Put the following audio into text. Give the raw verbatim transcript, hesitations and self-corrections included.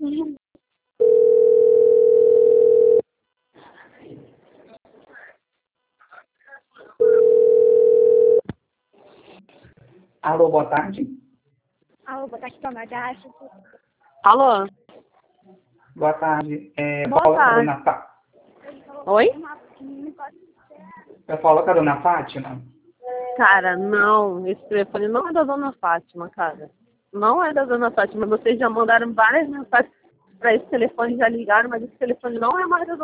Alô, boa tarde. Alô, boa tarde, dona Dácia. Alô? Boa tarde. É, Boa fala com a tarde. dona Fá... Oi? Eu falo com a dona Fátima. Cara, não. Esse telefone não é da dona Fátima, cara. Não é da dona Fátima. Vocês já mandaram várias mensagens pra esse telefone, já ligaram, mas esse telefone não é mais da dona